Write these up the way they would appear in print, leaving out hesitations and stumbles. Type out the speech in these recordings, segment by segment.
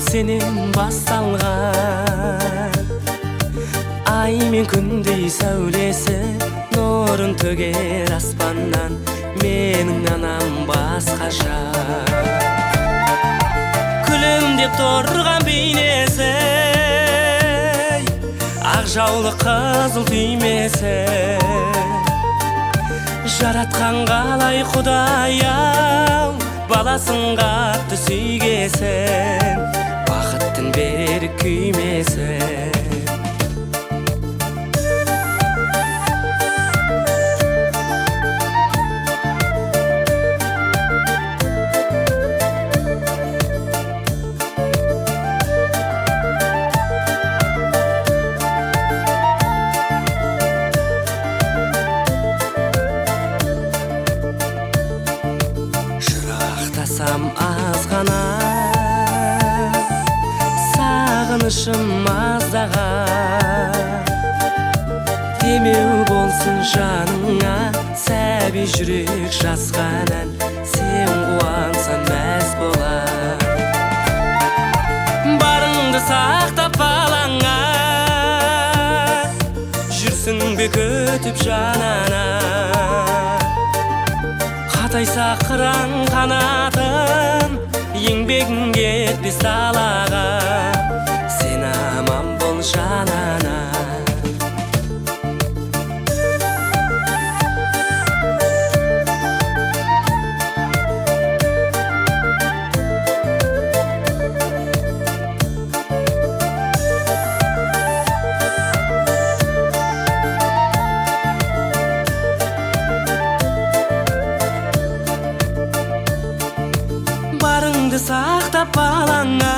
сенен басталған. Ай мен күндей сәулесі нұрын төгер аспаннан, менің анам басқаша. Күлімдеп тұрған бейнесі, ақ жаулы қызыл түймесі. Жаратқан қалай Құдай-ау, баласын қатты сүйгесін, бақыттың берік күймесін. Азғана сағынышым аздаған, демеу болсын жаныңа сәби жүрек жазған ән. Сен қуансаң мәз болар, барыңды сақтап балаңа, жүрсің бе күтіп жанана. Қатайса қыран қанатын, еңбегің кетпес далаға, сен аман бол жанана. Барыңды сақтап балаңа,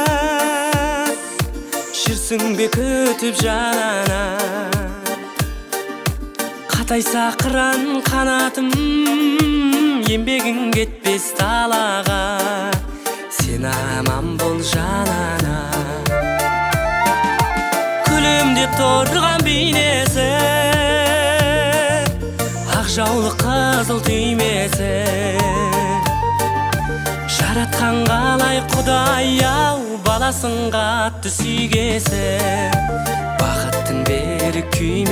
жүрсің бе күтіп жанана. Қатайса қыран қанатым, еңбегің кетпес далаға, сен аман бол жанана. Күлімдеп тұрған бейнесі, ақ жаулы қызыл түймесі. Жаратқан қалай Құдай-ау, баласын қатты сүйгесін, бақыттың берік күймесін.